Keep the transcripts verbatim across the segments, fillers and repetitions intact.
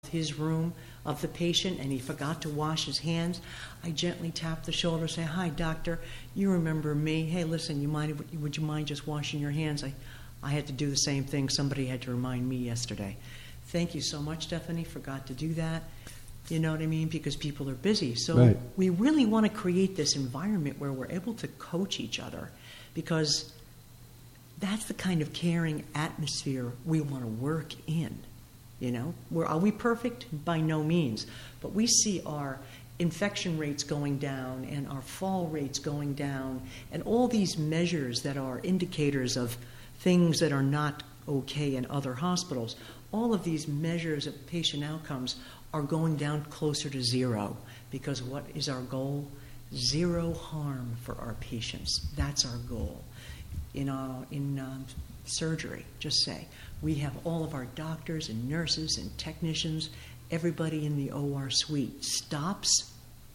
his room of the patient and he forgot to wash his hands, I gently tap the shoulder, say, "Hi, doctor, you remember me? Hey, listen, you mind? Would you mind just washing your hands? I, I had to do the same thing. Somebody had to remind me yesterday." Thank you so much, Stephanie. Forgot to do that. You know what I mean? Because people are busy. So right. We really want to create this environment where we're able to coach each other, because that's the kind of caring atmosphere we want to work in. You know, We're, are we perfect? By no means. But we see our infection rates going down and our fall rates going down and all these measures that are indicators of things that are not okay in other hospitals. All of these measures of patient outcomes are going down closer to zero, because what is our goal? Zero harm for our patients. That's our goal. In, our, in um, surgery, just say, we have all of our doctors and nurses and technicians, everybody in the O R suite stops,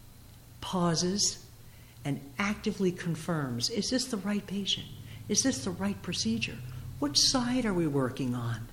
pauses, and actively confirms, is this the right patient? Is this the right procedure? Which side are we working on?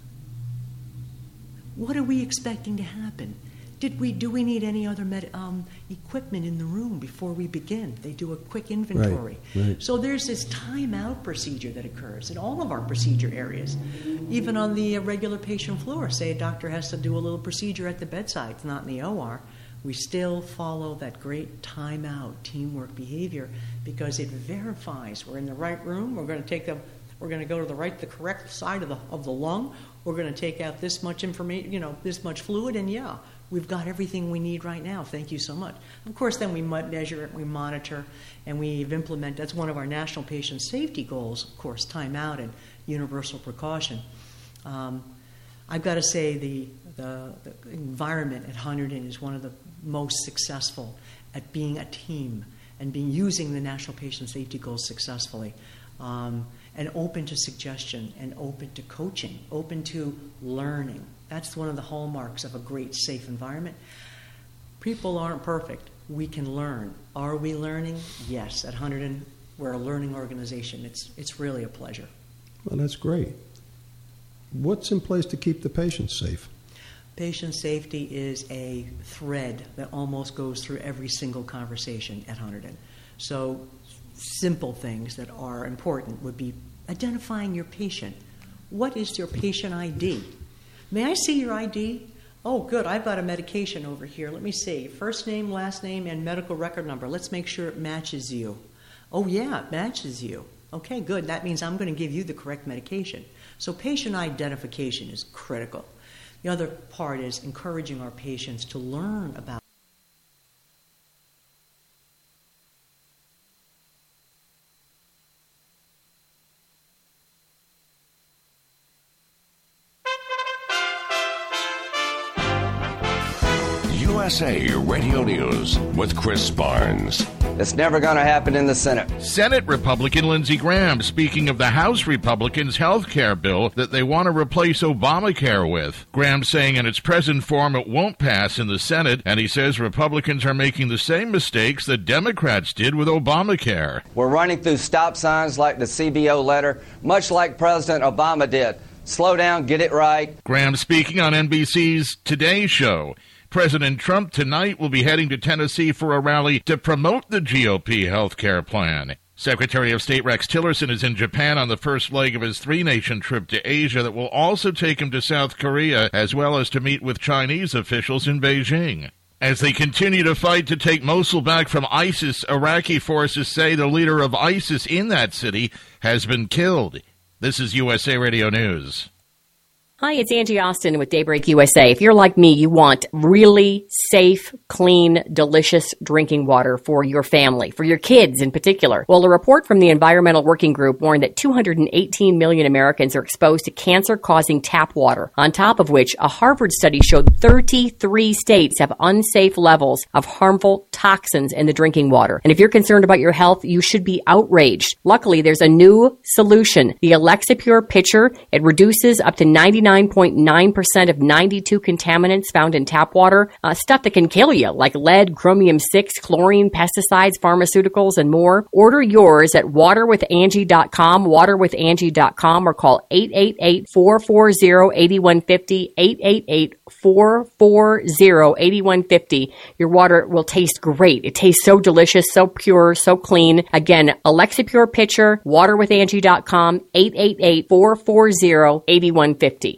What are we expecting to happen? Did we do we need any other med, um, equipment in the room before we begin? They do a quick inventory. Right, right. So there's this timeout procedure that occurs in all of our procedure areas. Even on the uh, regular patient floor, say a doctor has to do a little procedure at the bedside, it's not in the O R. We still follow that great timeout teamwork behavior, because it verifies we're in the right room. We're going to take the We're going to go to the right, the correct side of the of the lung. We're going to take out this much information, you know, this much fluid, and yeah, we've got everything we need right now. Thank you so much. Of course, then we measure it, we monitor, and we've implemented. That's one of our national patient safety goals, of course, timeout and universal precaution. Um, I've got to say the, the the environment at Hunterdon is one of the most successful at being a team and being using the national patient safety goals successfully. Um, and open to suggestion, and open to coaching, open to learning. That's one of the hallmarks of a great, safe environment. People aren't perfect. We can learn. Are we learning? Yes. At Hunterdon, we're a learning organization. It's, it's really a pleasure. Well, that's great. What's in place to keep the patients safe? Patient safety is a thread that almost goes through every single conversation at Hunterdon. So simple things that are important would be identifying your patient. What is your patient I D? May I see your I D? Oh, good. I've got a medication over here. Let me see. First name, last name, and medical record number. Let's make sure it matches you. Oh, yeah, it matches you. Okay, good. That means I'm going to give you the correct medication. So patient identification is critical. The other part is encouraging our patients to learn about U S A Radio News with Chris Barnes. It's never going to happen in the Senate. Senate Republican Lindsey Graham speaking of the House Republicans' health care bill that they want to replace Obamacare with. Graham saying in its present form it won't pass in the Senate, and he says Republicans are making the same mistakes that Democrats did with Obamacare. We're running through stop signs like the C B O letter, much like President Obama did. Slow down, get it right. Graham speaking on N B C's Today Show. President Trump tonight will be heading to Tennessee for a rally to promote the G O P health care plan. Secretary of State Rex Tillerson is in Japan on the first leg of his three-nation trip to Asia that will also take him to South Korea, as well as to meet with Chinese officials in Beijing. As they continue to fight to take Mosul back from ISIS, Iraqi forces say the leader of ISIS in that city has been killed. This is U S A Radio News. Hi, it's Angie Austin with Daybreak U S A. If you're like me, you want really safe, clean, delicious drinking water for your family, for your kids in particular. Well, a report from the Environmental Working Group warned that two hundred eighteen million Americans are exposed to cancer-causing tap water. On top of which, a Harvard study showed thirty-three states have unsafe levels of harmful toxins in the drinking water. And if you're concerned about your health, you should be outraged. Luckily, there's a new solution. The Alexa Pure Pitcher. It reduces up to ninety-nine ninety-nine point nine percent of ninety-two contaminants found in tap water, uh, stuff that can kill you, like lead, chromium six, chlorine, pesticides, pharmaceuticals, and more. Order yours at water with angie dot com, water with angie dot com, or call eight eight eight, four four zero, eight one five zero, eight eight eight, four four zero, eight one five zero. Your water will taste great. It tastes so delicious, so pure, so clean. Again, Alexa Pure Pitcher, water with angie dot com, eight eight eight, four four zero, eight one five zero.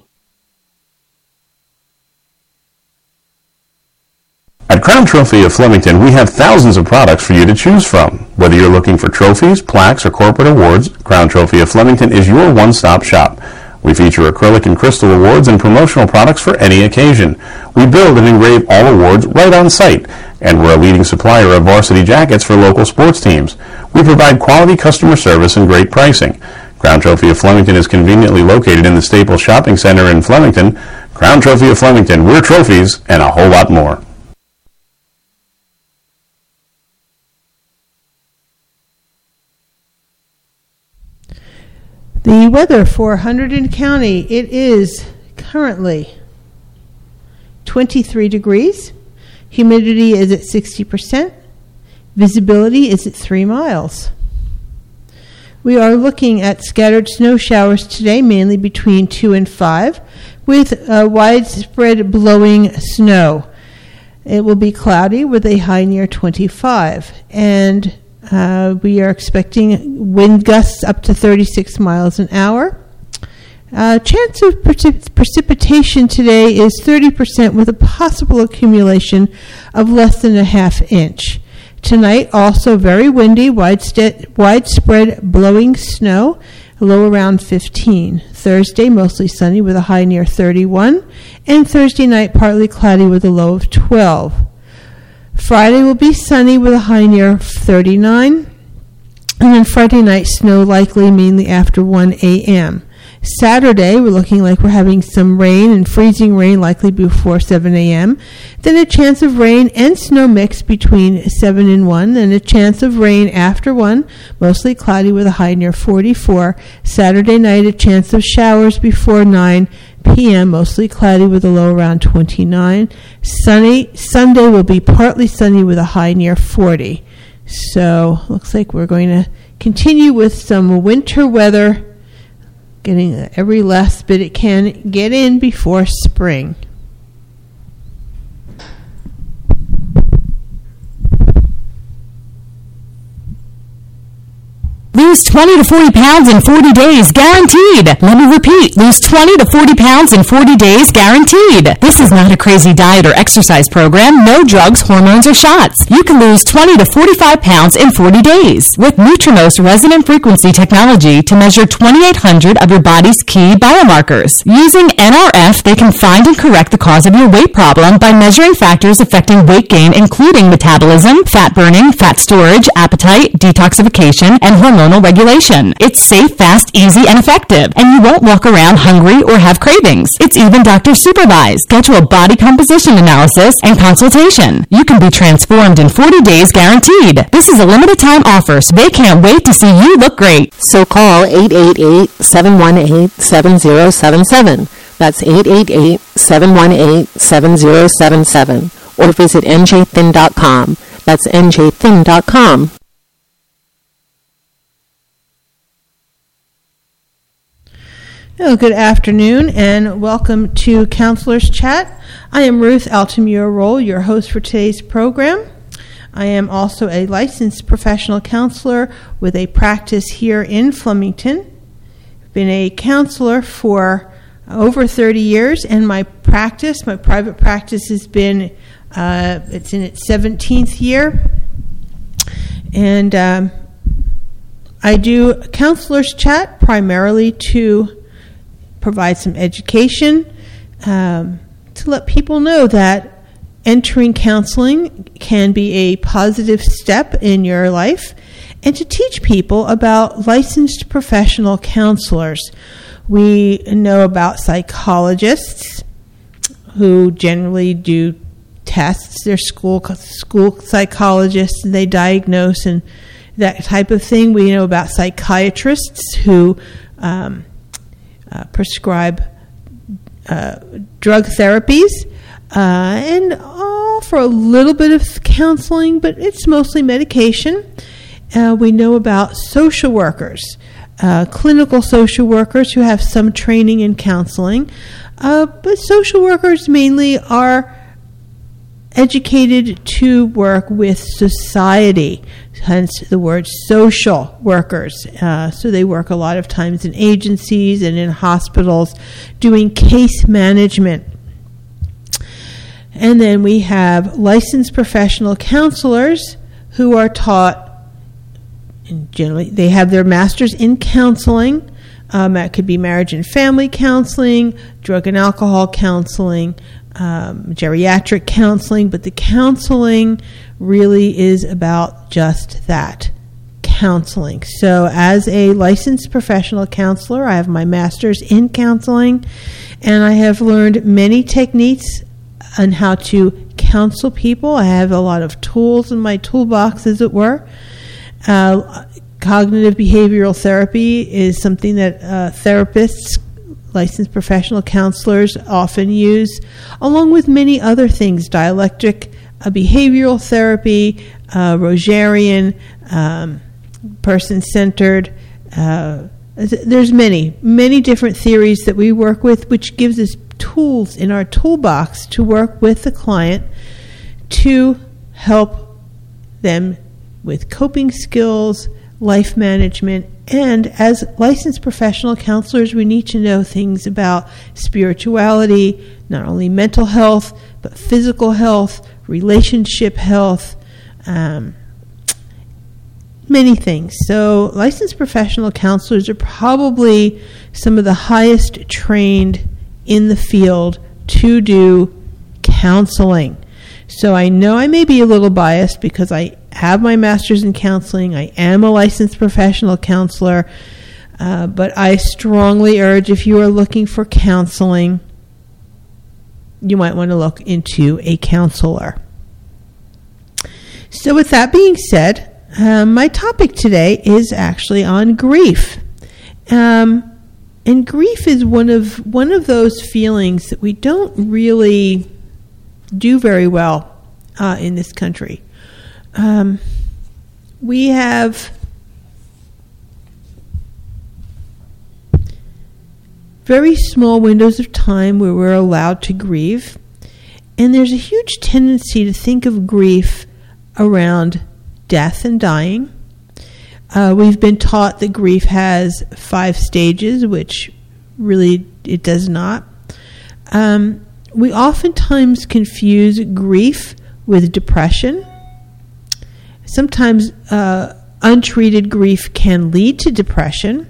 At Crown Trophy of Flemington, we have thousands of products for you to choose from. Whether you're looking for trophies, plaques, or corporate awards, Crown Trophy of Flemington is your one-stop shop. We feature acrylic and crystal awards and promotional products for any occasion. We build and engrave all awards right on site, and we're a leading supplier of varsity jackets for local sports teams. We provide quality customer service and great pricing. Crown Trophy of Flemington is conveniently located in the Staples Shopping Center in Flemington. Crown Trophy of Flemington, we're trophies and a whole lot more. The weather for Hunterdon County, it is currently twenty-three degrees. Humidity is at sixty percent. Visibility is at three miles. We are looking at scattered snow showers today, mainly between two and five, with uh, widespread blowing snow. It will be cloudy with a high near twenty-five, and Uh, we are expecting wind gusts up to thirty-six miles an hour. Uh, chance of precip- precipitation today is thirty percent with a possible accumulation of less than a half inch. Tonight, also very windy, widespread, widespread blowing snow, low around fifteen. Thursday, mostly sunny with a high near thirty-one. And Thursday night, partly cloudy with a low of twelve. Friday will be sunny with a high near thirty-nine. And then Friday night, snow likely mainly after one a.m. Saturday, we're looking like we're having some rain and freezing rain likely before seven a.m. Then a chance of rain and snow mix between seven and one. Then a chance of rain after one, mostly cloudy with a high near forty-four. Saturday night, a chance of showers before nine p.m., mostly cloudy with a low around twenty-nine. Sunny. Sunday will be partly sunny with a high near forty. So looks like we're going to continue with some winter weather, getting every last bit it can get in before spring. Lose twenty to forty pounds in forty days, guaranteed. Let me repeat, lose twenty to forty pounds in forty days, guaranteed. This is not a crazy diet or exercise program, no drugs, hormones, or shots. You can lose twenty to forty-five pounds in forty days with Nutrimos resonant frequency technology to measure twenty-eight hundred of your body's key biomarkers. Using N R F, they can find and correct the cause of your weight problem by measuring factors affecting weight gain, including metabolism, fat burning, fat storage, appetite, detoxification, and hormonal regulation. It's safe, fast, easy, and effective, and you won't walk around hungry or have cravings. It's even doctor supervised. Schedule body composition analysis and consultation. You can be transformed in forty days guaranteed. This is a limited time offer, so they can't wait to see you look great. So call eight eight eight, seven one eight, seven zero seven seven. That's eight eight eight, seven one eight, seven zero seven seven. Or visit N J thin dot com. That's N J thin dot com. Well, good afternoon and welcome to Counselor's Chat. I am Ruth Altamura-Roll, your host for today's program. I am also a licensed professional counselor with a practice here in Flemington. I've been a counselor for over thirty years, and my practice, my private practice has been, uh, it's in its seventeenth year. And um, I do Counselor's Chat primarily to provide some education, um, to let people know that entering counseling can be a positive step in your life, and to teach people about licensed professional counselors. We know about psychologists who generally do tests. They're school school psychologists, and they diagnose and that type of thing. We know about psychiatrists who um, Uh, prescribe uh, drug therapies, uh, and offer a little bit of counseling, but it's mostly medication. Uh, we know about social workers, uh, clinical social workers who have some training in counseling, uh, but social workers mainly are educated to work with society, hence the word social workers. Uh, so they work a lot of times in agencies and in hospitals doing case management. And then we have licensed professional counselors who are taught, and generally they have their master's in counseling. Um, that could be marriage and family counseling, drug and alcohol counseling, um, geriatric counseling, but the counseling really is about just that, counseling. So as a licensed professional counselor, I have my master's in counseling, and I have learned many techniques on how to counsel people. I have a lot of tools in my toolbox, as it were. Uh, cognitive behavioral therapy is something that uh, therapists, licensed professional counselors often use, along with many other things, dialectic uh, behavioral therapy, uh, Rogerian, um, person-centered. Uh, there's many, many different theories that we work with, which gives us tools in our toolbox to work with the client to help them with coping skills, life management, and as licensed professional counselors, we need to know things about spirituality, not only mental health, but physical health, relationship health, um, many things. So licensed professional counselors are probably some of the highest trained in the field to do counseling. So I know I may be a little biased because I have my master's in counseling. I am a licensed professional counselor, uh, but I strongly urge, if you are looking for counseling, you might want to look into a counselor. So with that being said, um, my topic today is actually on grief. Um, and grief is one of one of those feelings that we don't really do very well uh, in this country. Um, we have very small windows of time where we're allowed to grieve, and there's a huge tendency to think of grief around death and dying. Uh, we've been taught that grief has five stages, which really it does not. Um, we oftentimes confuse grief with depression. Sometimes uh, untreated grief can lead to depression,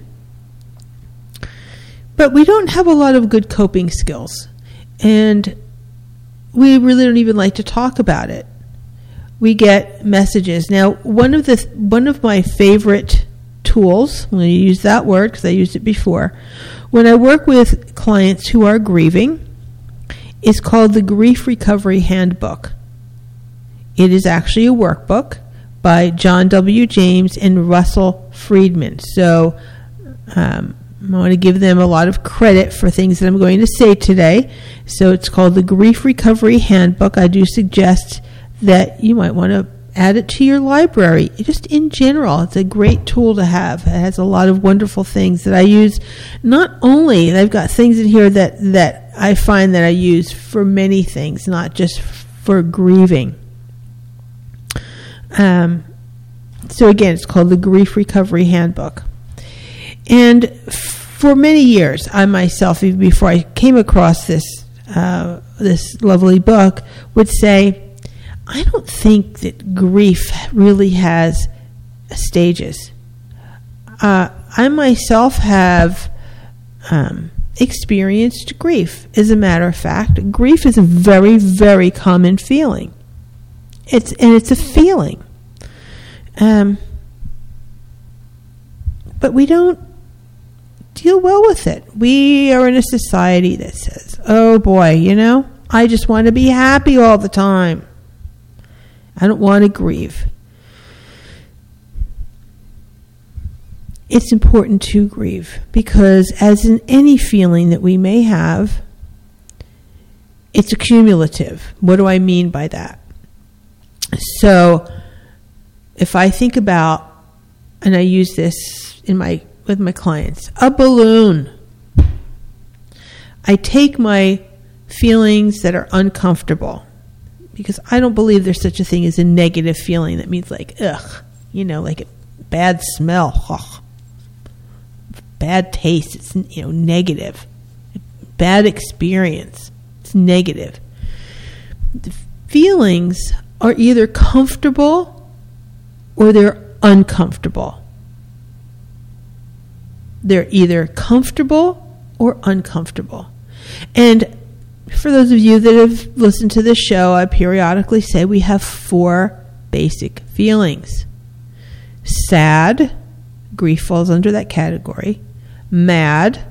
but we don't have a lot of good coping skills, and we really don't even like to talk about it. We get messages. Now, one of the one of my favorite tools, I'm going to use that word because I used it before, when I work with clients who are grieving, is called the Grief Recovery Handbook. It is actually a workbook by John W. James and Russell Friedman. So um, I want to give them a lot of credit for things that I'm going to say today. So it's called the Grief Recovery Handbook. I do suggest that you might want to add it to your library. Just in general, it's a great tool to have. It has a lot of wonderful things that I use. Not only, I've got things in here that, that I find that I use for many things, not just for grieving. Um, so again, it's called the Grief Recovery Handbook. And for many years, I myself, even before I came across this uh, this lovely book, would say, I don't think that grief really has stages. Uh, I myself have um, experienced grief. As a matter of fact, grief is a very, very common feeling. It's and it's a feeling. Um, but we don't deal well with it. We are in a society that says, oh boy, you know, I just want to be happy all the time. I don't want to grieve. It's important to grieve because, as in any feeling that we may have, it's accumulative. What do I mean by that? So if I think about, and I use this in my with my clients, a balloon. I take my feelings that are uncomfortable, because I don't believe there's such a thing as a negative feeling that means like, ugh, you know, like a bad smell, ugh, bad taste, it's, you know, negative. Bad experience, it's negative. The feelings are either comfortable or they're uncomfortable. They're either comfortable or uncomfortable. And for those of you that have listened to this show, I periodically say we have four basic feelings. Sad, grief falls under that category. Mad,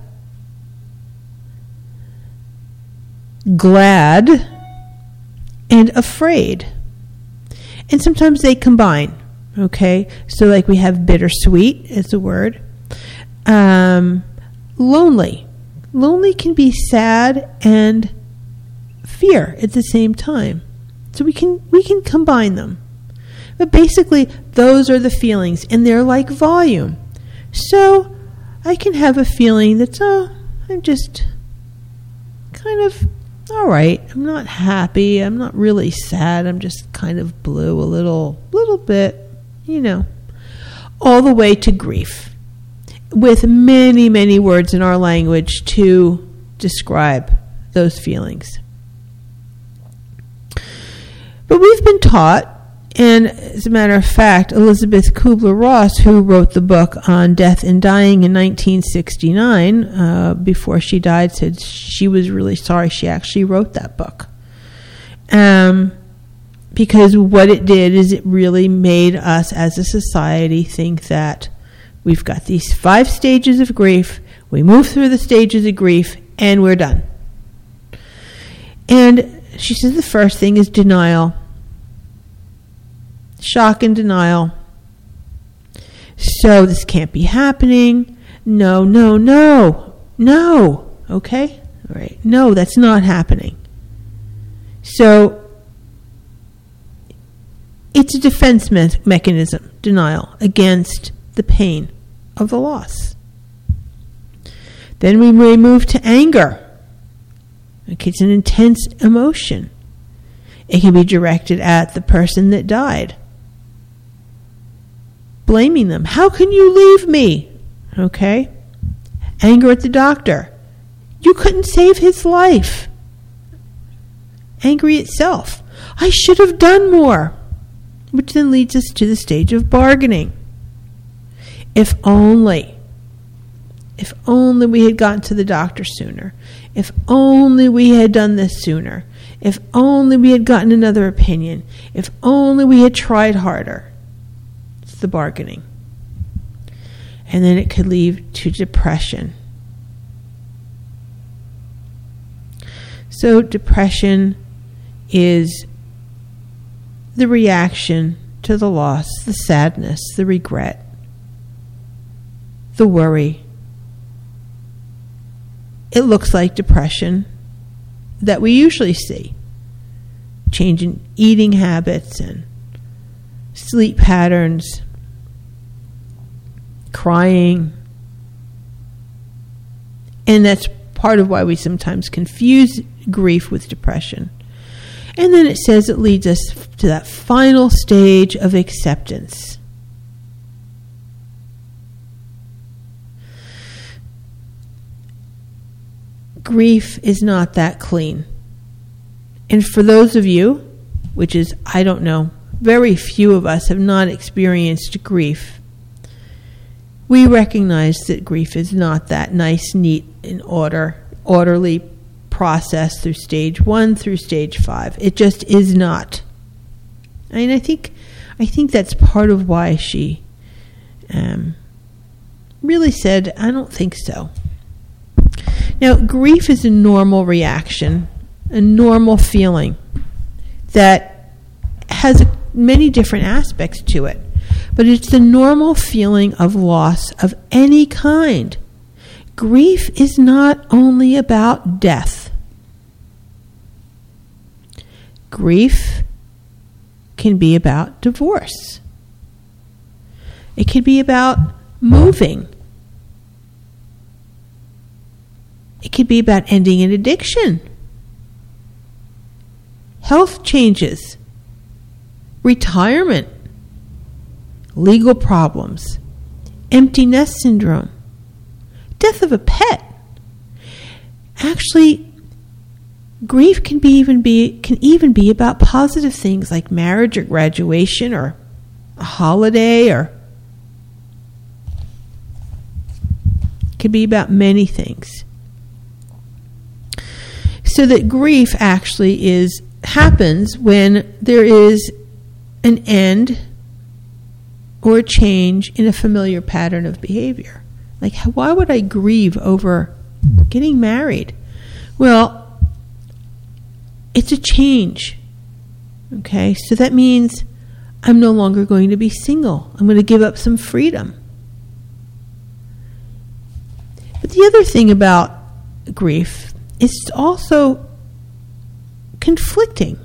glad, and afraid. And sometimes they combine, okay? So like we have bittersweet as a word. Um, lonely. Lonely can be sad and fear at the same time. So we can we can combine them. But basically, those are the feelings, and they're like volume. So I can have a feeling that's, oh, I'm just kind of all right. I'm not happy. I'm not really sad. I'm just kind of blue a little, little bit, you know, all the way to grief, with many, many words in our language to describe those feelings. But we've been taught, and as a matter of fact, Elizabeth Kubler-Ross, who wrote the book on death and dying in nineteen sixty-nine, uh, before she died, said she was really sorry she actually wrote that book. Um, because what it did is it really made us as a society think that we've got these five stages of grief, we move through the stages of grief, and we're done. And she says the first thing is denial. Shock and denial. So this can't be happening. No, no, no, no. Okay? All right. No, that's not happening. So it's a defense me- mechanism, denial, against the pain of the loss. Then we may move to anger. Okay, it's an intense emotion. It can be directed at the person that died, blaming them. How can you leave me? Okay. Anger at the doctor. You couldn't save his life. Angry itself. I should have done more. Which then leads us to the stage of bargaining. If only, if only we had gotten to the doctor sooner. If only we had done this sooner. If only we had gotten another opinion. If only we had tried harder. It's the bargaining. And then it could lead to depression. So depression is the reaction to the loss, the sadness, the regret, the worry. It looks like depression that we usually see. Change in eating habits and sleep patterns, crying. And that's part of why we sometimes confuse grief with depression. And then it says it leads us to that final stage of acceptance. Grief is not that clean. And for those of you, which is, I don't know, very few of us have not experienced grief, we recognize that grief is not that nice, neat, and order, orderly process through stage one through stage five. It just is not. I mean, I think, I think that's part of why she um, really said, I don't think so. Now, grief is a normal reaction, a normal feeling that has many different aspects to it. But it's the normal feeling of loss of any kind. Grief is not only about death. Grief can be about divorce. It can be about moving. It could be about ending an addiction, health changes, retirement, legal problems, empty nest syndrome, death of a pet. Actually, grief can be even be can even be about positive things like marriage or graduation or a holiday, or it can be about many things. So that grief actually is happens when there is an end or a change in a familiar pattern of behavior. Like, why would I grieve over getting married? Well, it's a change. Okay, so that means I'm no longer going to be single. I'm going to give up some freedom. But the other thing about grief, it's also conflicting.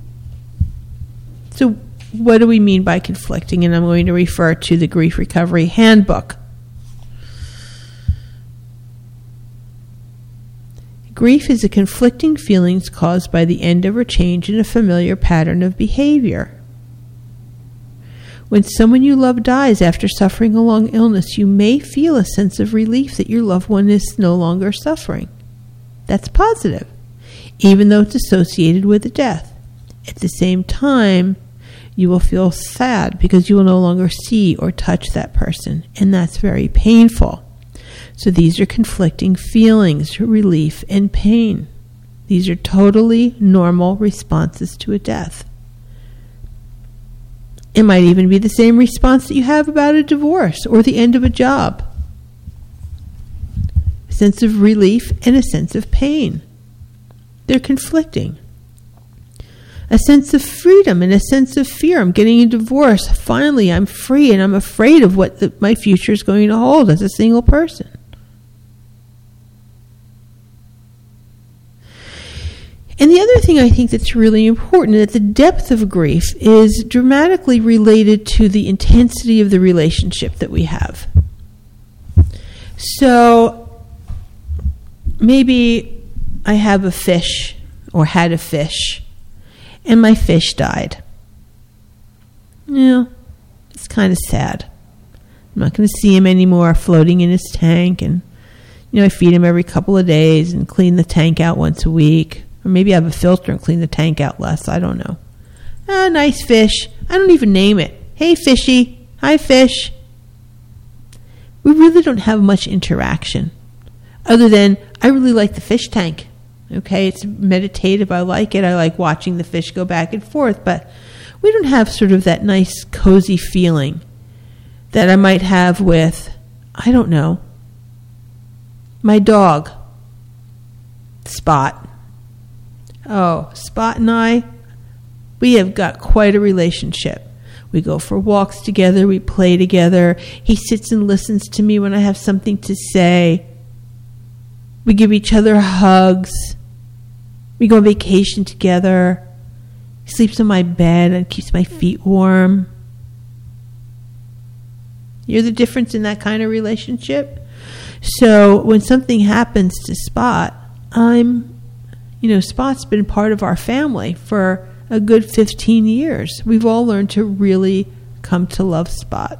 So what do we mean by conflicting? And I'm going to refer to the Grief Recovery Handbook. Grief is a conflicting feelings caused by the end of or change in a familiar pattern of behavior. When someone you love dies after suffering a long illness, you may feel a sense of relief that your loved one is no longer suffering. That's positive, even though it's associated with a death. At the same time, you will feel sad because you will no longer see or touch that person, and that's very painful. So these are conflicting feelings, relief and pain. These are totally normal responses to a death. It might even be the same response that you have about a divorce or the end of a job. A sense of relief and a sense of pain. They're conflicting. A sense of freedom and a sense of fear. I'm getting a divorce. Finally, I'm free, and I'm afraid of what the, my future is going to hold as a single person. And the other thing I think that's really important is that the depth of grief is dramatically related to the intensity of the relationship that we have. So maybe I have a fish or had a fish and my fish died. Yeah, it's kind of sad. I'm not going to see him anymore floating in his tank, and you know, I feed him every couple of days and clean the tank out once a week. Or maybe I have a filter and clean the tank out less. I don't know. Ah, nice fish. I don't even name it. Hey, fishy. Hi, fish. We really don't have much interaction. Other than, I really like the fish tank. Okay, it's meditative. I like it. I like watching the fish go back and forth. But we don't have sort of that nice, cozy feeling that I might have with, I don't know, my dog, Spot. Oh, Spot and I, we have got quite a relationship. We go for walks together. We play together. He sits and listens to me when I have something to say. We give each other hugs. We go on vacation together. He sleeps in my bed and keeps my feet warm. You hear the difference in that kind of relationship? So when something happens to Spot, I'm, you know, Spot's been part of our family for a good fifteen years. We've all learned to really come to love Spot.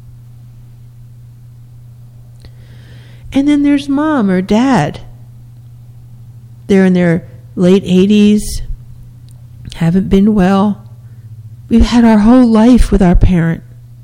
And then there's Mom or Dad. They're in their late eighties, haven't been well. We've had our whole life with our parent.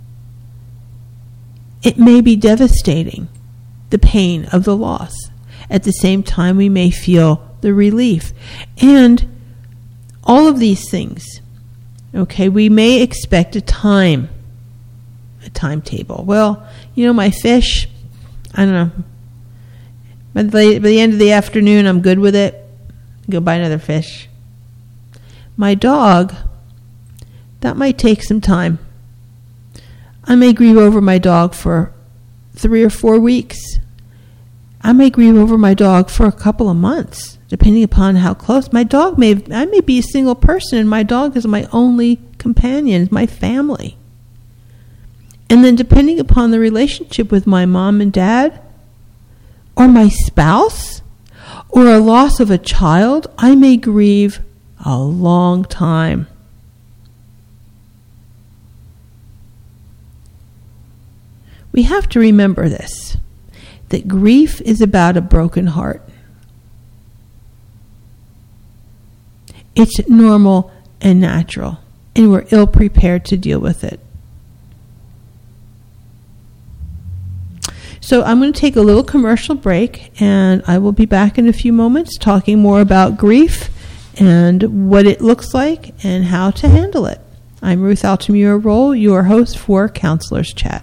It may be devastating, the pain of the loss. At the same time, we may feel the relief. And all of these things, okay, we may expect a time, a timetable. Well, you know, my fish, I don't know, by the, by the end of the afternoon, I'm good with it. Go buy another fish. My dog, that might take some time. I may grieve over my dog for three or four weeks. I may grieve over my dog for a couple of months, depending upon how close. My dog may, I may be a single person, and my dog is my only companion, my family. And then depending upon the relationship with my mom and dad, or my spouse, or a loss of a child, I may grieve a long time. We have to remember this, that grief is about a broken heart. It's normal and natural, and we're ill prepared to deal with it. So I'm going to take a little commercial break, and I will be back in a few moments talking more about grief and what it looks like and how to handle it. I'm Ruth Altamura-Roll, your host for Counselors Chat.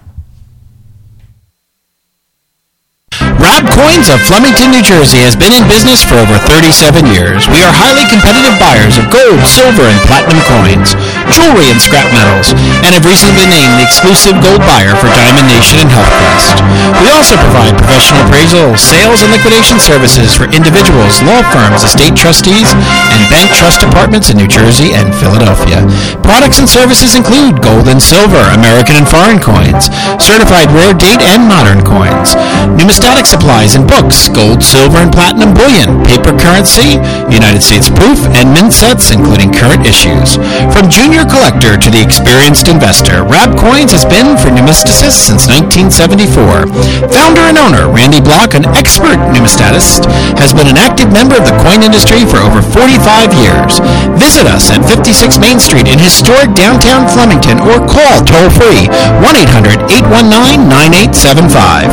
Rab Coins of Flemington, New Jersey has been in business for over thirty-seven years. We are highly competitive buyers of gold, silver, and platinum coins, jewelry, and scrap metals, and have recently been named the exclusive gold buyer for Diamond Nation and HealthQuest. We also provide professional appraisal, sales, and liquidation services for individuals, law firms, estate trustees, and bank trust departments in New Jersey and Philadelphia. Products and services include gold and silver, American and foreign coins, certified rare date and modern coins, numismatic supplies and books, gold, silver, and platinum bullion, paper currency, United States proof, and mint sets, including current issues. From junior collector to the experienced investor, Rab Coins has been for numisticists since nineteen seventy-four. Founder and owner Randy Block, an expert numismatist, has been an active member of the coin industry for over forty-five years. Visit us at fifty-six Main Street in historic downtown Flemington or call toll-free one eight hundred, eight one nine, nine eight seven five.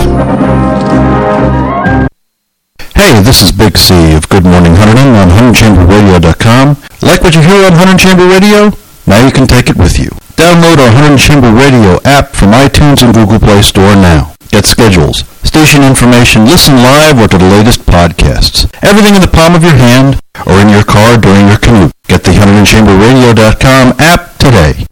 Hey, this is Big C of Good Morning Hunterdon on Hunter Chamber Radio dot com. Like what you hear on Hunter Chamber Radio? Now you can take it with you. Download our Hunter Chamber Radio app from iTunes and Google Play Store now. Get schedules, station information, listen live or to the latest podcasts. Everything in the palm of your hand or in your car during your commute. Get the Hunter Chamber Radio dot com app today.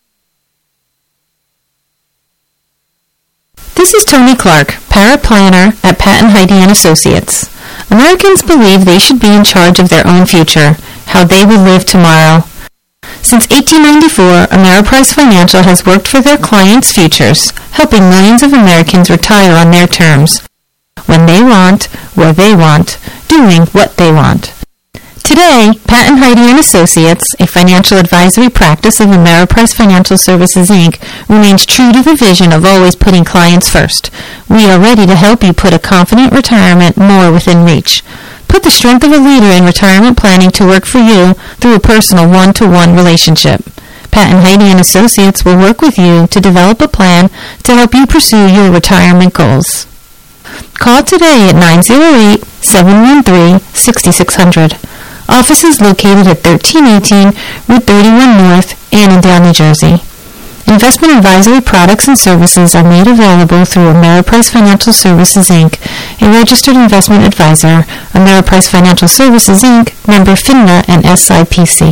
This is Tony Clark, paraplanner at Pat and Heidi and Associates. Americans believe they should be in charge of their own future, how they will live tomorrow. Since eighteen ninety-four, Ameriprise Financial has worked for their clients' futures, helping millions of Americans retire on their terms, when they want, where they want, doing what they want. Today, Pat and Heidi and Associates, a financial advisory practice of Ameriprise Financial Services, Incorporated, remains true to the vision of always putting clients first. We are ready to help you put a confident retirement more within reach. Put the strength of a leader in retirement planning to work for you through a personal one-to-one relationship. Pat and Heidi and Associates will work with you to develop a plan to help you pursue your retirement goals. Call today at nine zero eight, seven one three, six six zero zero. Office is located at thirteen eighteen Route thirty-one North, Annandale, New Jersey. Investment advisory products and services are made available through Ameriprise Financial Services, Incorporated, a registered investment advisor. Ameriprise Financial Services, Incorporated, member FINRA and S I P C.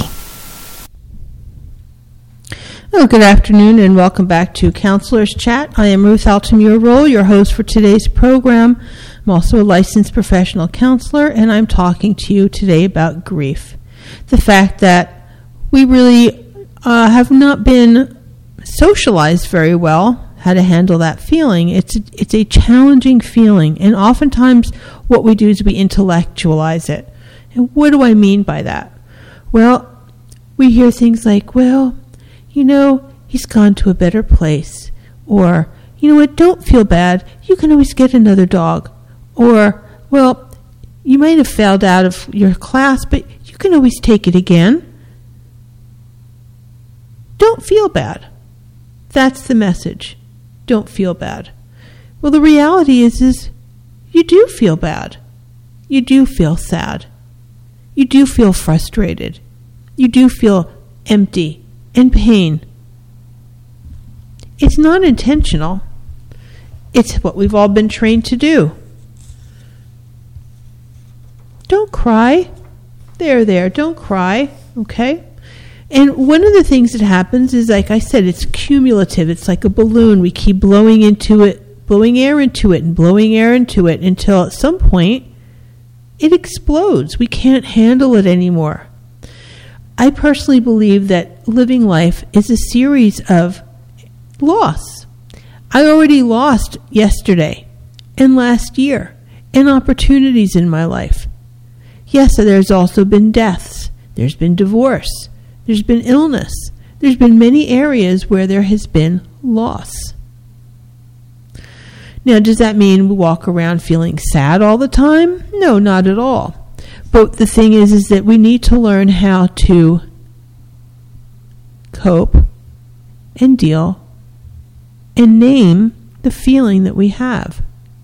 Oh, good afternoon and welcome back to Counselors Chat. I am Ruth Altamura-Roll, your host for today's program. I'm also a licensed professional counselor, and I'm talking to you today about grief. The fact that we really uh, have not been socialized very well how to handle that feeling. It's a, it's a challenging feeling, and oftentimes what we do is we intellectualize it. And what do I mean by that? Well, we hear things like, well, you know, he's gone to a better place. Or, you know what, don't feel bad. You can always get another dog. Or, well, you might have failed out of your class, but you can always take it again. Don't feel bad. That's the message. Don't feel bad. Well, the reality is, is you do feel bad. You do feel sad. You do feel frustrated. You do feel empty and pain. It's not intentional. It's what we've all been trained to do. Don't cry. There, there, don't cry, okay? And one of the things that happens is, like I said, it's cumulative. It's like a balloon. We keep blowing into it blowing air into it and blowing air into it until at some point it explodes. We can't handle it anymore. I personally believe that living life is a series of loss. I already lost yesterday and last year and opportunities in my life. Yes, there's also been deaths. There's been divorce. There's been illness. There's been many areas where there has been loss. Now, does that mean we walk around feeling sad all the time? No, not at all. But the thing is, is that we need to learn how to cope and deal and name the feeling that we have.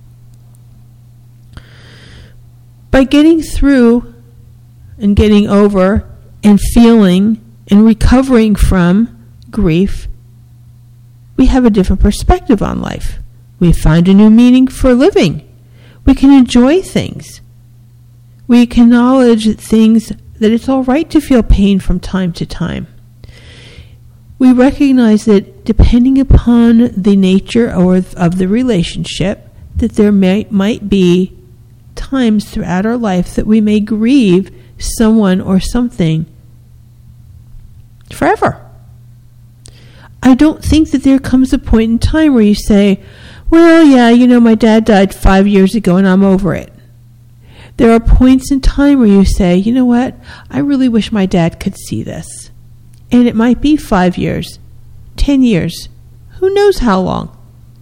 By getting through and getting over and feeling and recovering from grief, we have a different perspective on life. We find a new meaning for living. We can enjoy things. We acknowledge things, that it's all right to feel pain from time to time. We recognize that depending upon the nature or of the relationship, that there may, might be times throughout our life that we may grieve someone or something forever. I don't think that there comes a point in time where you say, well, yeah, you know, my dad died five years ago and I'm over it. There are points in time where you say, you know what, I really wish my dad could see this. And it might be five years, ten years, who knows how long.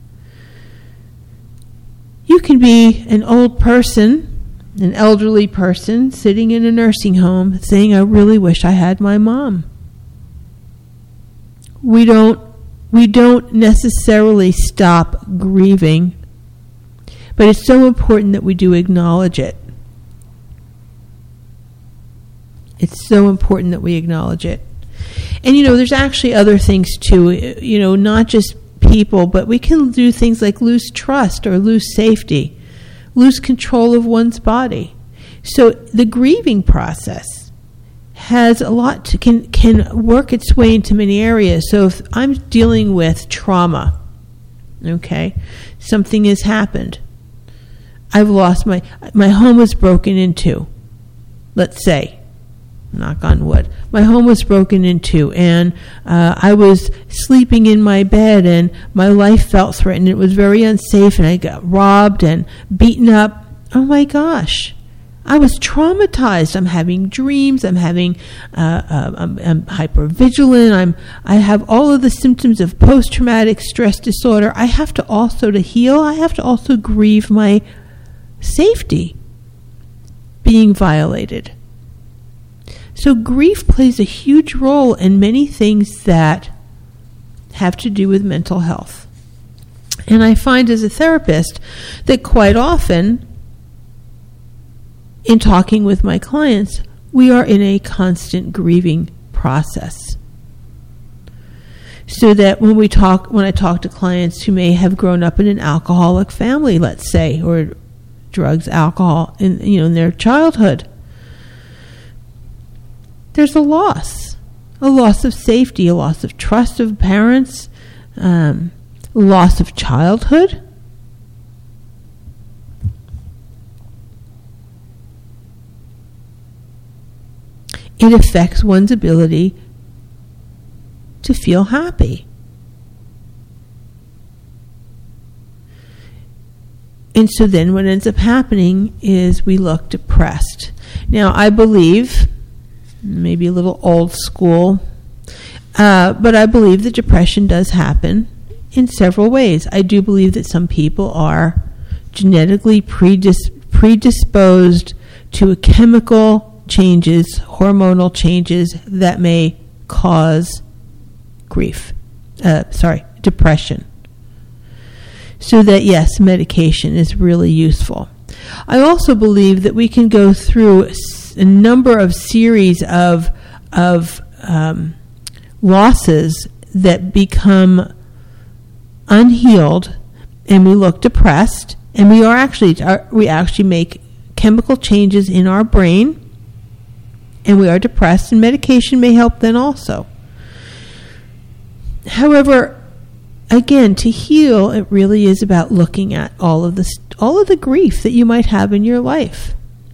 You can be an old person, an elderly person, sitting in a nursing home saying, I really wish I had my mom. We don't, we don't necessarily stop grieving, but it's so important that we do acknowledge it. It's so important that we acknowledge it. And, you know, there's actually other things too, you know, not just people, but we can do things like lose trust or lose safety, lose control of one's body. So the grieving process has a lot to, can can work its way into many areas. So if I'm dealing with trauma, okay, something has happened. I've lost my, my home was broken into, let's say. Knock on wood. My home was broken into, and uh, I was sleeping in my bed, and my life felt threatened. It was very unsafe, and I got robbed and beaten up. Oh my gosh. I was traumatized. I'm having dreams. I'm having, uh, uh, I'm, I'm hypervigilant. I'm, I have all of the symptoms of post-traumatic stress disorder. I have to also, to heal, I have to also grieve my safety being violated. So grief plays a huge role in many things that have to do with mental health. And I find as a therapist that quite often, in talking with my clients, we are in a constant grieving process. So that when we talk, when I talk to clients who may have grown up in an alcoholic family, let's say, or drugs, alcohol, in you know in their childhood, there's a loss, a loss of safety, a loss of trust of parents, um, loss of childhood. It affects one's ability to feel happy. And so then what ends up happening is we look depressed. Now, I believe, maybe a little old school, uh, but I believe that depression does happen in several ways. I do believe that some people are genetically predis- predisposed to a chemical changes, hormonal changes that may cause grief, uh, sorry, depression. So that, yes, medication is really useful. I also believe that we can go through a number of series of of um, losses that become unhealed, and we look depressed, and we are actually are, we actually make chemical changes in our brain, and we are depressed, and medication may help then also. However, again, to heal, it really is about looking at all of this, all of the grief that you might have in your life.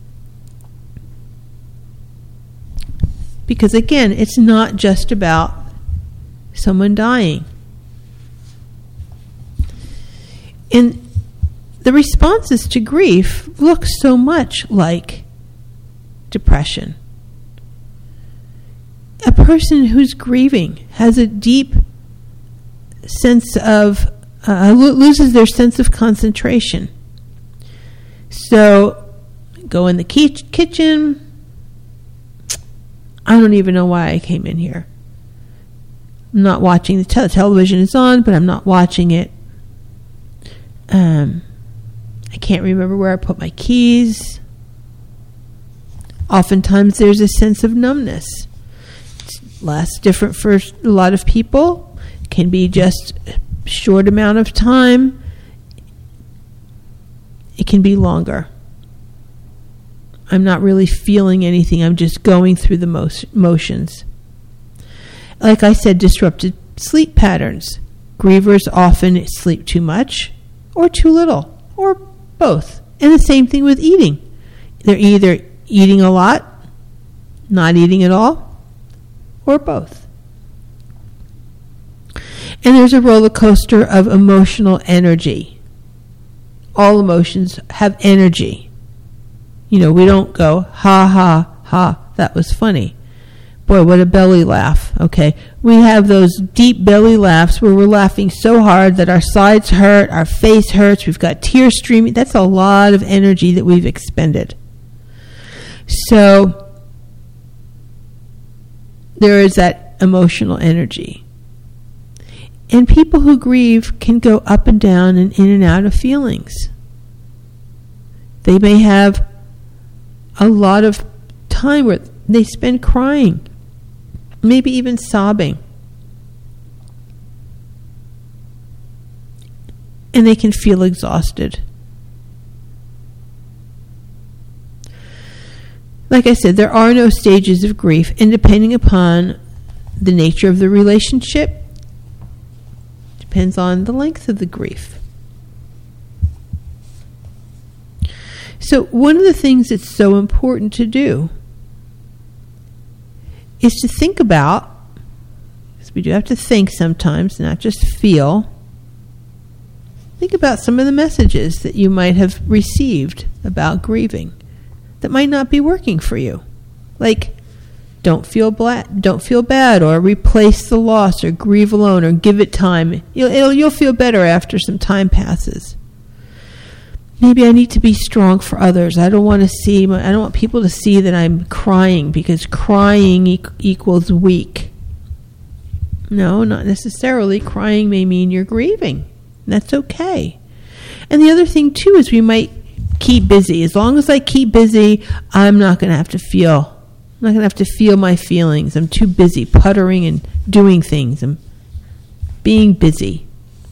Because again, it's not just about someone dying. And the responses to grief look so much like depression. A person who's grieving has a deep sense of, uh, lo- loses their sense of concentration. So, go in the ki- kitchen. I don't even know why I came in here. I'm not watching the te- television is on, but I'm not watching it. Um, I can't remember where I put my keys. Oftentimes there's a sense of numbness. It's less different for a lot of people. It can be just a short amount of time. It can be longer. I'm not really feeling anything. I'm just going through the mo- motions. Like I said, disrupted sleep patterns. Grievers often sleep too much or too little, or both. And the same thing with eating. They're either eating a lot, not eating at all, or both. And there's a roller coaster of emotional energy. All emotions have energy. You know, we don't go, ha, ha, ha, that was funny. Boy, what a belly laugh. Okay. We have those deep belly laughs where we're laughing so hard that our sides hurt, our face hurts, we've got tears streaming. That's a lot of energy that we've expended. So, there is that emotional energy. And people who grieve can go up and down and in and out of feelings. They may have a lot of time where they spend crying, maybe even sobbing. And they can feel exhausted. Like I said, there are no stages of grief, and depending upon the nature of the relationship, depends on the length of the grief. So one of the things that's so important to do is to think about, because we do have to think sometimes, not just feel. Think about some of the messages that you might have received about grieving that might not be working for you. Like, don't feel bla- don't feel bad, or replace the loss, or grieve alone, or give it time. You'll, it'll, you'll feel better after some time passes. Maybe I need to be strong for others. I don't want to see, I don't want people to see that I'm crying, because crying e- equals weak. No, not necessarily. Crying may mean you're grieving. That's okay. And the other thing too is we might keep busy. As long as I keep busy, I'm not going to have to feel. I'm not going to have to feel my feelings. I'm too busy puttering and doing things. I'm being busy.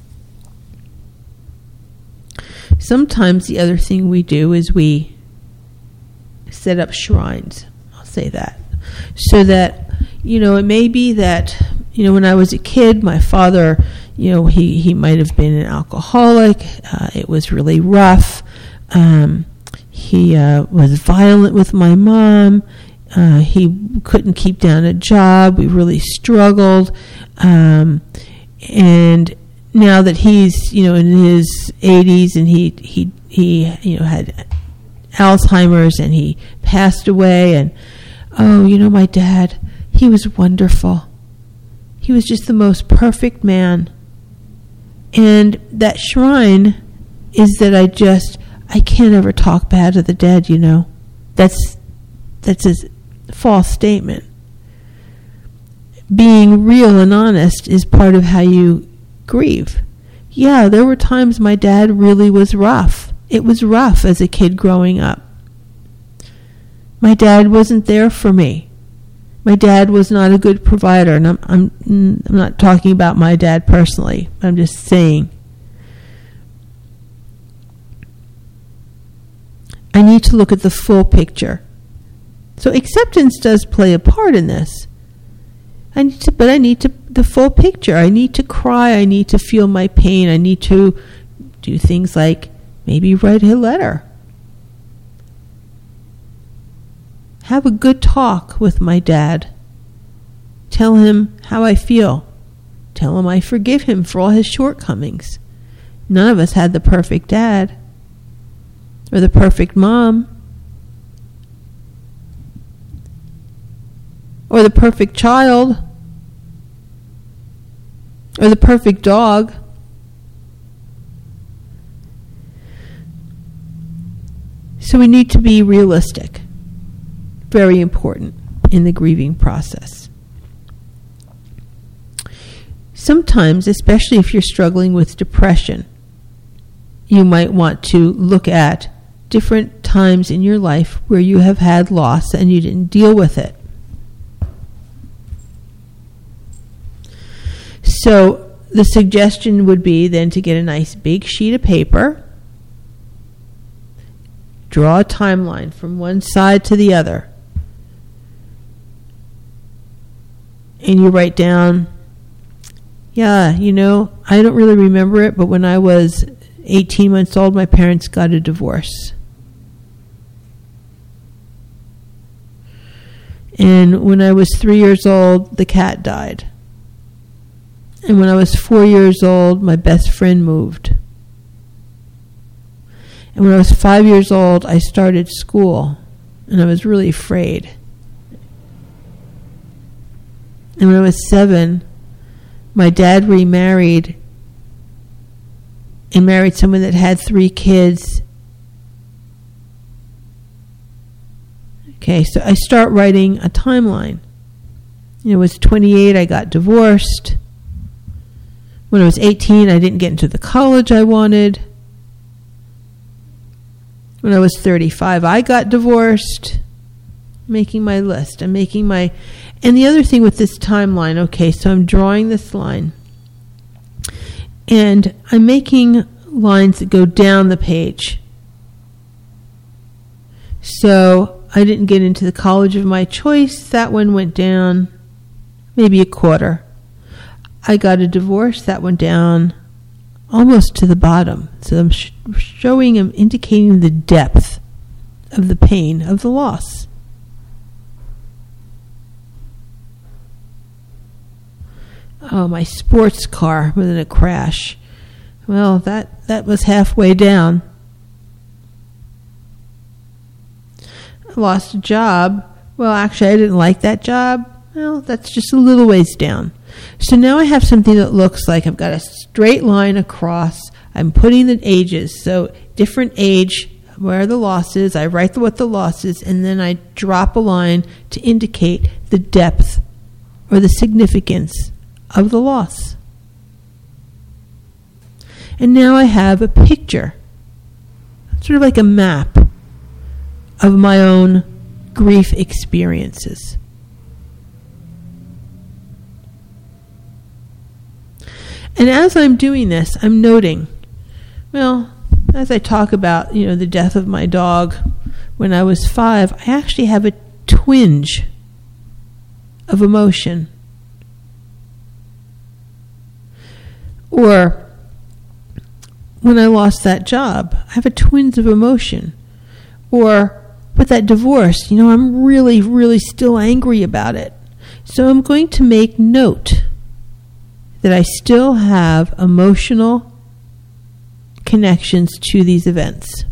Sometimes the other thing we do is we set up shrines. I'll say that. So that, you know, it may be that, you know, when I was a kid, my father, you know, he, he might have been an alcoholic. Uh, it was really rough. Um, he uh, was violent with my mom. Uh, he couldn't keep down a job. We really struggled. Um, and now that he's, you know, in his eighties, and he, he, he, you know, had Alzheimer's, and he passed away, and, oh, you know, my dad, he was wonderful. He was just the most perfect man. And that shrine is that I just, I can't ever talk bad of the dead, you know. That's, that's a false statement. Being real and honest is part of how you grieve. Yeah, there were times my dad really was rough. It was rough as a kid growing up. My dad wasn't there for me. My dad was not a good provider, and I'm I'm I'm not talking about my dad personally. I'm just saying. I need to look at the full picture. So acceptance does play a part in this. I need to, but I need to the full picture. I need to cry. I need to feel my pain. I need to do things like maybe write a letter. Have a good talk with my dad. Tell him how I feel. Tell him I forgive him for all his shortcomings. None of us had the perfect dad or the perfect mom or the perfect child or the perfect dog. So we need to be realistic. Very important in the grieving process. Sometimes, especially if you're struggling with depression, you might want to look at different times in your life where you have had loss and you didn't deal with it. So the suggestion would be then to get a nice big sheet of paper, draw a timeline from one side to the other, and you write down, yeah, you know, I don't really remember it, but when I was eighteen months old, my parents got a divorce. And when I was three years old, the cat died. And when I was four years old, my best friend moved. And when I was five years old, I started school, and I was really afraid. And when I was seven, my dad remarried and married someone that had three kids. Okay, so I start writing a timeline. You know, I was twenty-eight, I got divorced. When I was eighteen, I didn't get into the college I wanted. When I was thirty-five, I got divorced. Making my list. I'm making my... And the other thing with this timeline, okay, so I'm drawing this line. And I'm making lines that go down the page. So I didn't get into the college of my choice. That one went down maybe a quarter. I got a divorce. That went down almost to the bottom. So I'm sh- showing, I'm indicating the depth of the pain of the loss. Oh, my sports car was in a crash. Well, that, that was halfway down. I lost a job. Well, actually, I didn't like that job. Well, that's just a little ways down. So now I have something that looks like I've got a straight line across. I'm putting the ages. So different age, where the loss is. I write what the loss is, and then I drop a line to indicate the depth or the significance of the loss. And now I have a picture, sort of like a map of my own grief experiences. And as I'm doing this, I'm noting, well, as I talk about, you know, the death of my dog when I was five, I actually have a twinge of emotion. Or when I lost that job, I have a twinge of emotion. Or with that divorce, you know, I'm really, really still angry about it. So I'm going to make note that I still have emotional connections to these events.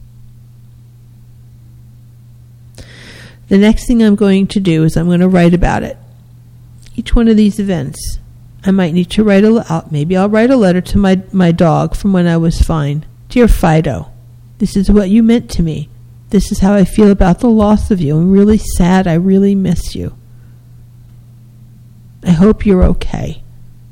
The next thing I'm going to do is I'm going to write about it. Each one of these events. I might need to write a, maybe I'll write a letter to my, my dog from when I was fine. Dear Fido, this is what you meant to me. This is how I feel about the loss of you. I'm really sad. I really miss you. I hope you're okay.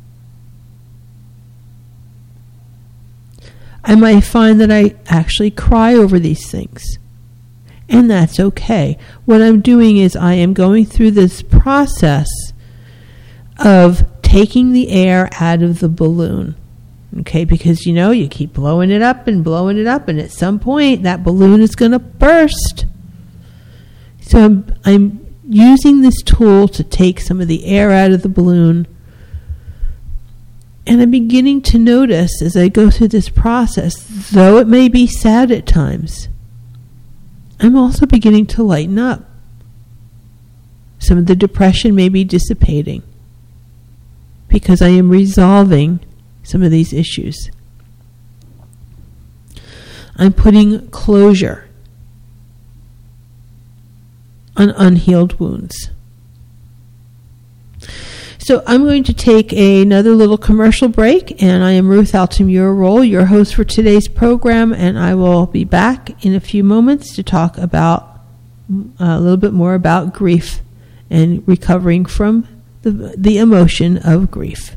I might find that I actually cry over these things. And that's okay. What I'm doing is I am going through this process of taking the air out of the balloon. Okay, because you know, you keep blowing it up and blowing it up, and at some point that balloon is going to burst. So I'm, I'm using this tool to take some of the air out of the balloon And I'm beginning to notice as I go through this process, though it may be sad at times, I'm also beginning to lighten up. Some of the depression may be dissipating because I am resolving some of these issues. I'm putting closure on unhealed wounds. So I'm going to take another little commercial break, and I am Ruth Altamura-Roll, your host for today's program, and I will be back in a few moments to talk about uh, a little bit more about grief and recovering from the, the emotion of grief.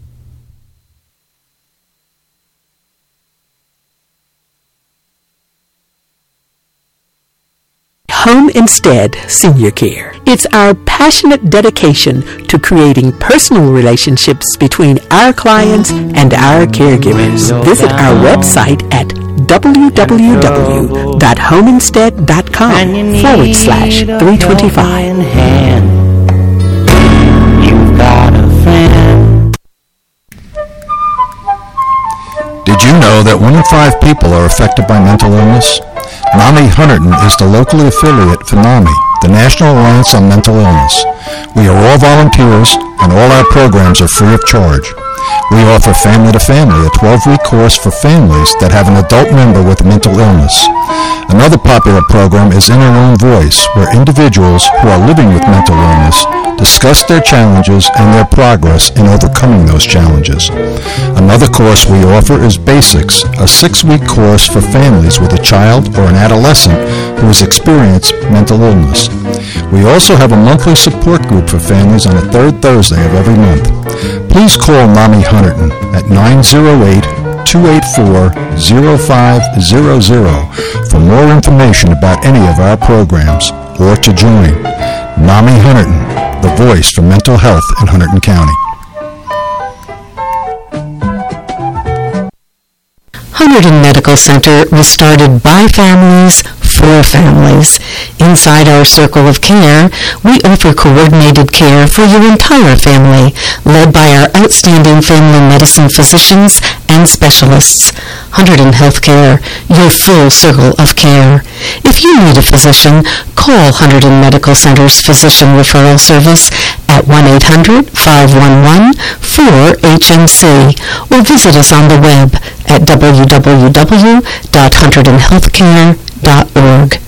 Home Instead Senior Care. It's our passionate dedication to creating personal relationships between our clients and our caregivers. Visit our website at w w w dot home instead dot com forward slash three twenty-five. You've got a friend. Did you know that one in five people are affected by mental illness? NAMI Hunterdon is the locally affiliate for NAMI, the National Alliance on Mental Illness. We are all volunteers, and all our programs are free of charge. We offer Family to Family, a twelve-week course for families that have an adult member with mental illness. Another popular program is In Our Own Voice, where individuals who are living with mental illness discuss their challenges and their progress in overcoming those challenges. Another course we offer is Basics, a six-week course for families with a child or an adolescent who has experienced mental illness. We also have a monthly support group for families on the third Thursday of every month. Please call NAMI Hunterdon at nine oh eight, two eight four, oh five hundred for more information about any of our programs or to join. NAMI Hunterdon, the voice for mental health in Hunterdon County. Hunterdon Medical Center was started by families for families. Inside our circle of care, we offer coordinated care for your entire family, led by our outstanding family medicine physicians and specialists. Hunterdon Healthcare, your full circle of care. If you need a physician, call Hunterdon Medical Center's Physician Referral Service at one eight hundred, five one one, four H M C or visit us on the web at w w w dot hunterdon healthcare dot org.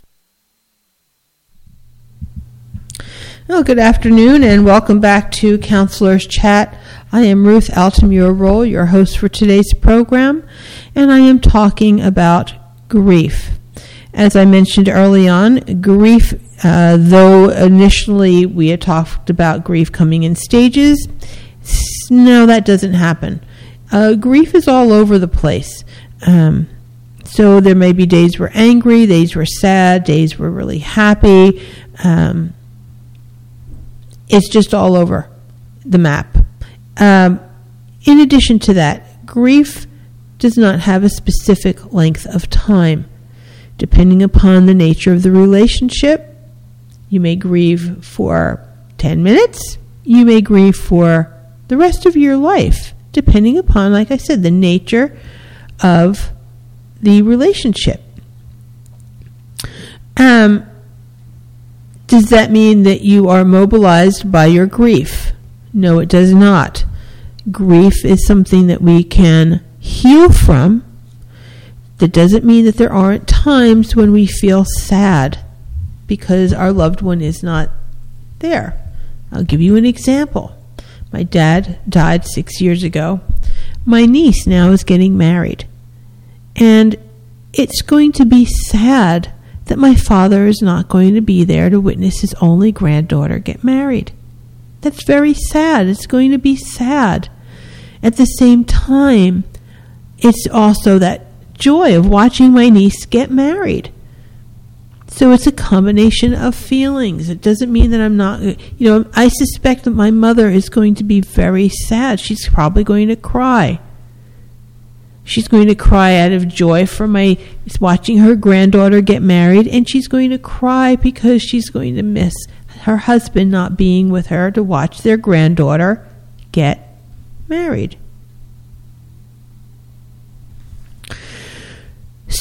Well, good afternoon and welcome back to Counselor's Chat. I am Ruth Altamura-Roll, your host for today's program, and I am talking about grief. As I mentioned early on, grief, uh, though initially we had talked about grief coming in stages, no, that doesn't happen. Uh, grief is all over the place. Um, so there may be days we're angry, days we're sad, days we're really happy. Um, it's just all over the map. Um, in addition to that, grief does not have a specific length of time. Depending upon the nature of the relationship, you may grieve for ten minutes, you may grieve for the rest of your life, depending upon, like I said, the nature of the relationship. Um, does that mean that you are mobilized by your grief? No, it does not. Grief is something that we can heal from. That doesn't mean that there aren't times when we feel sad because our loved one is not there. I'll give you an example. My dad died six years ago. My niece now is getting married. And it's going to be sad that my father is not going to be there to witness his only granddaughter get married. That's very sad. It's going to be sad. At the same time, it's also that joy of watching my niece get married. So it's a combination of feelings. It doesn't mean that I'm not, you know, I suspect that my mother is going to be very sad. She's probably going to cry. She's going to cry out of joy for my watching her granddaughter get married, and she's going to cry because she's going to miss her husband not being with her to watch their granddaughter get married.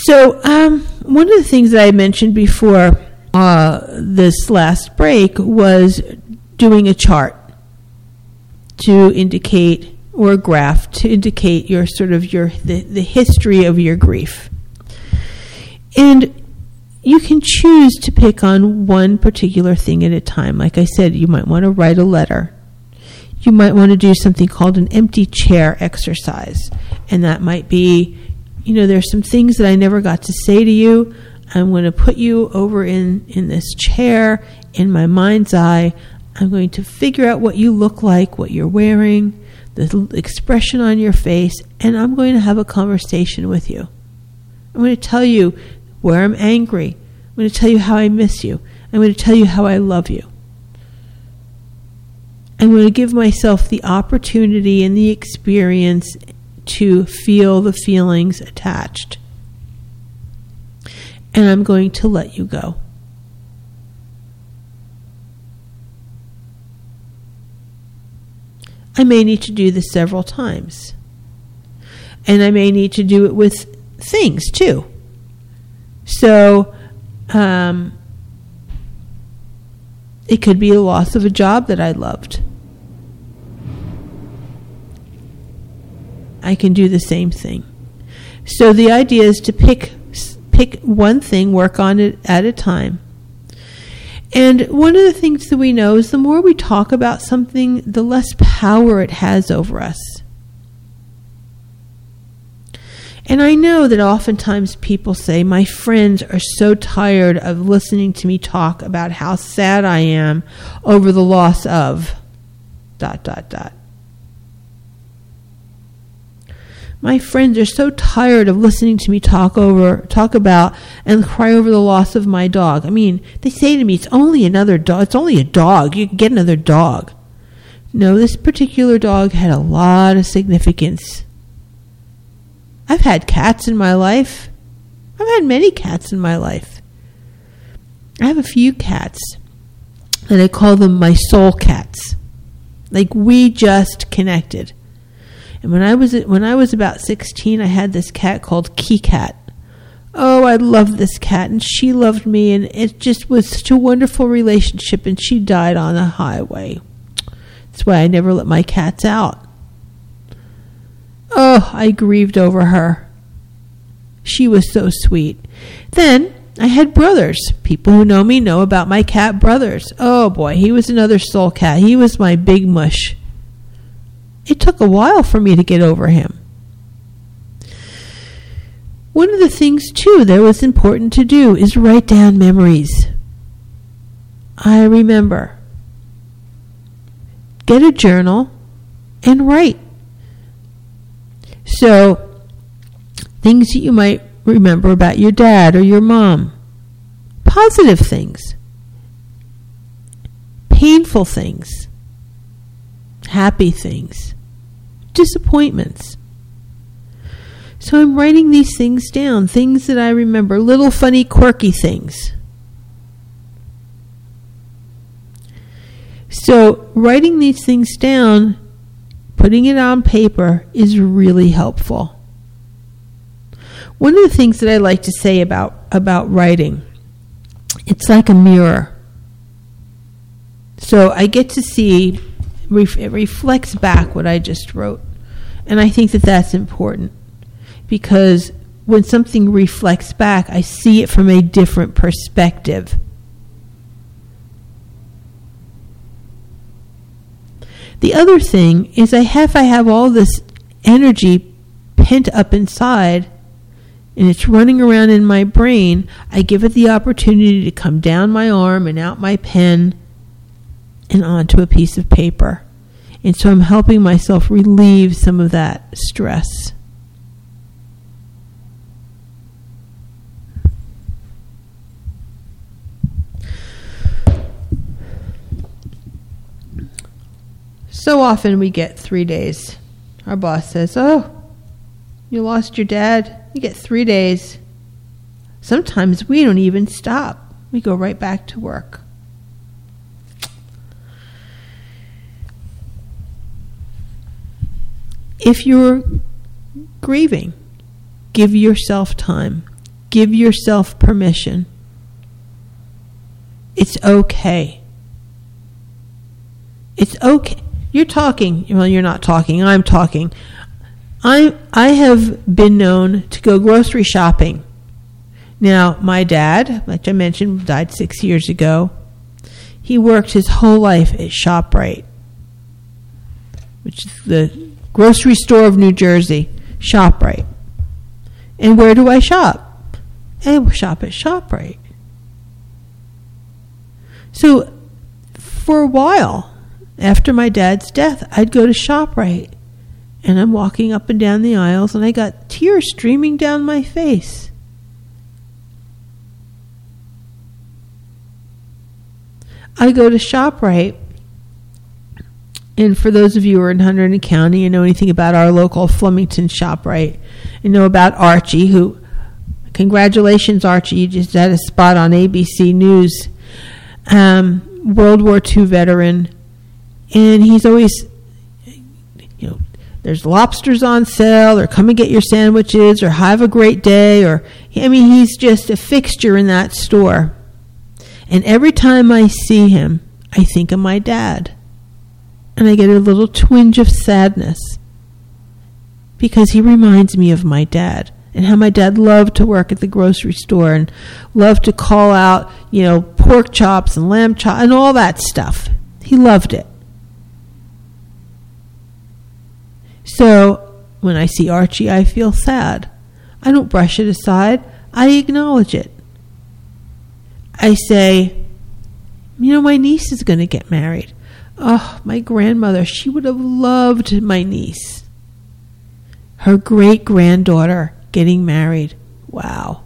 So um, one of the things that I mentioned before uh, this last break was doing a chart to indicate, or a graph to indicate your sort of your the, the history of your grief. And you can choose to pick on one particular thing at a time. Like I said, you might want to write a letter. You might want to do something called an empty chair exercise. And that might be, you know, there's some things that I never got to say to you. I'm going to put you over in, in this chair in my mind's eye. I'm going to figure out what you look like, what you're wearing, the expression on your face, and I'm going to have a conversation with you. I'm going to tell you where I'm angry. I'm going to tell you how I miss you. I'm going to tell you how I love you. I'm going to give myself the opportunity and the experience to feel the feelings attached. And I'm going to let you go. I may need to do this several times. And I may need to do it with things too. So, um, it could be a loss of a job that I loved. I can do the same thing. So the idea is to pick pick one thing, work on it at a time. And one of the things that we know is the more we talk about something, the less power it has over us. And I know that oftentimes people say, my friends are so tired of listening to me talk about how sad I am over the loss of dot, dot, dot. My friends are so tired of listening to me talk over, talk about and cry over the loss of my dog. I mean, they say to me, it's only another dog. It's only a dog. You can get another dog. No, this particular dog had a lot of significance. I've had cats in my life. I've had many cats in my life. I have a few cats, and I call them my soul cats. Like, we just connected. And when I was when I was about sixteen, I had this cat called Key Cat. Oh, I loved this cat, and she loved me, and it just was such a wonderful relationship, and she died on the highway. That's why I never let my cats out. Oh, I grieved over her. She was so sweet. Then I had brothers. People who know me know about my cat brothers. Oh boy, he was another soul cat. He was my big mush. It took a while for me to get over him. One of the things, too, that was important to do is write down memories. I remember. Get a journal and write. So, things that you might remember about your dad or your mom. Positive things. Painful things. Happy things. Disappointments. So I'm writing these things down, things that I remember, little funny, quirky things. So writing these things down, putting it on paper is really helpful. One of the things that I like to say about, about writing, it's like a mirror. So I get to see, it reflects back what I just wrote. And I think that that's important. Because when something reflects back, I see it from a different perspective. The other thing is I have, if I have all this energy pent up inside and it's running around in my brain, I give it the opportunity to come down my arm and out my pen and onto a piece of paper. And so I'm helping myself relieve some of that stress. So often we get three days. Our boss says, oh, you lost your dad. You get three days. Sometimes we don't even stop. We go right back to work. If you're grieving, give yourself time. Give yourself permission. It's okay. It's okay. You're talking. Well, you're not talking. I'm talking. I I have been known to go grocery shopping. Now, my dad, like I mentioned, died six years ago. He worked his whole life at ShopRite, which is the grocery store of New Jersey. ShopRite. And where do I shop? I shop at ShopRite. So, for a while, after my dad's death, I'd go to ShopRite. And I'm walking up and down the aisles, and I got tears streaming down my face. I go to ShopRite, and for those of you who are in Hunterdon County and know anything about our local Flemington ShopRite, and know about Archie, who, congratulations, Archie, you just had a spot on A B C News. Um, World War Two veteran, and he's always, you know, there's lobsters on sale, or come and get your sandwiches, or have a great day, or, I mean, he's just a fixture in that store. And every time I see him, I think of my dad, and I get a little twinge of sadness, because he reminds me of my dad. And how my dad loved to work at the grocery store and loved to call out, you know, pork chops and lamb chops and all that stuff. He loved it. So when I see Archie, I feel sad. I don't brush it aside. I acknowledge it. I say, you know, my niece is going to get married. Oh, my grandmother, she would have loved my niece. Her great-granddaughter getting married. Wow.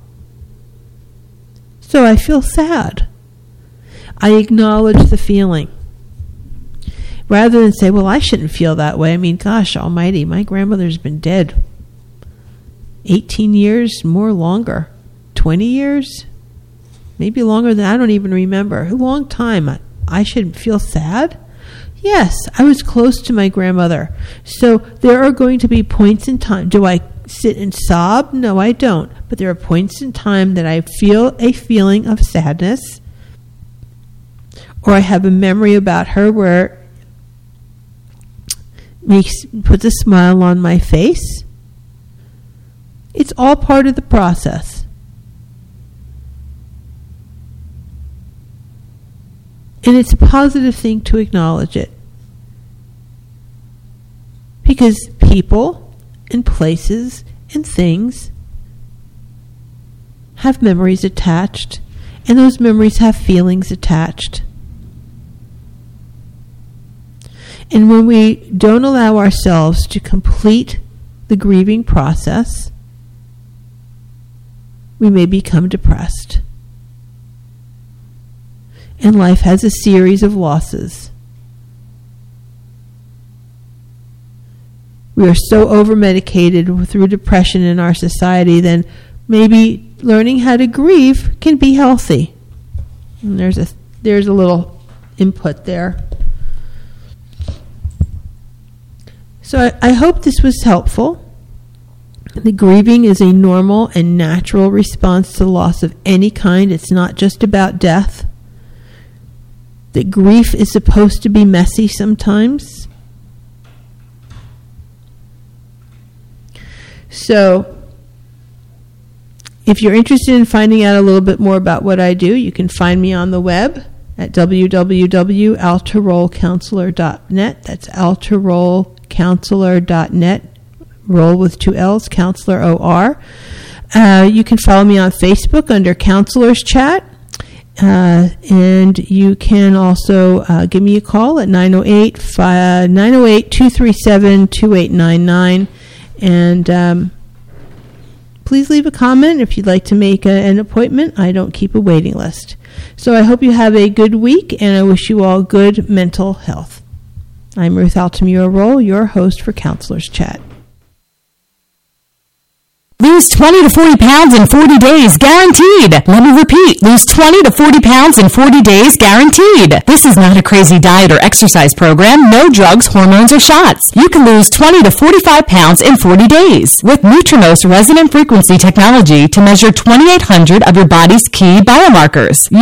So I feel sad. I acknowledge the feeling. Rather than say, well, I shouldn't feel that way. I mean, gosh almighty, my grandmother's been dead eighteen years, more longer. twenty years? Maybe longer than, I don't even remember. A long time. I, I should feel sad? Yes, I was close to my grandmother. So there are going to be points in time. Do I sit and sob? No, I don't. But there are points in time that I feel a feeling of sadness, or I have a memory about her where it makes puts a smile on my face. It's all part of the process. And it's a positive thing to acknowledge it. Because people and places and things have memories attached, and those memories have feelings attached. And when we don't allow ourselves to complete the grieving process, we may become depressed. And life has a series of losses. We are so over-medicated through depression in our society, then maybe learning how to grieve can be healthy. And there's a there's a little input there. So I, I hope this was helpful. The grieving is a normal and natural response to loss of any kind. It's not just about death. The grief is supposed to be messy sometimes. So, if you're interested in finding out a little bit more about what I do, you can find me on the web at w w w dot altarol counselor dot net. That's altarol counselor dot net. Roll with two L's, Counselor O R. Uh, you can follow me on Facebook under Counselors Chat. Uh, and you can also uh, give me a call at nine oh eight, two three seven, two eight nine nine. And um, please leave a comment if you'd like to make a, an appointment. I don't keep a waiting list. So I hope you have a good week, and I wish you all good mental health. I'm Ruth Altamura Roll, your host for Counselors Chat. Lose twenty to forty pounds in forty days, guaranteed. Let me repeat, lose twenty to forty pounds in forty days, guaranteed. This is not a crazy diet or exercise program, no drugs, hormones, or shots. You can lose twenty to forty-five pounds in forty days with Nutrinos resonant frequency technology to measure twenty-eight hundred of your body's key biomarkers.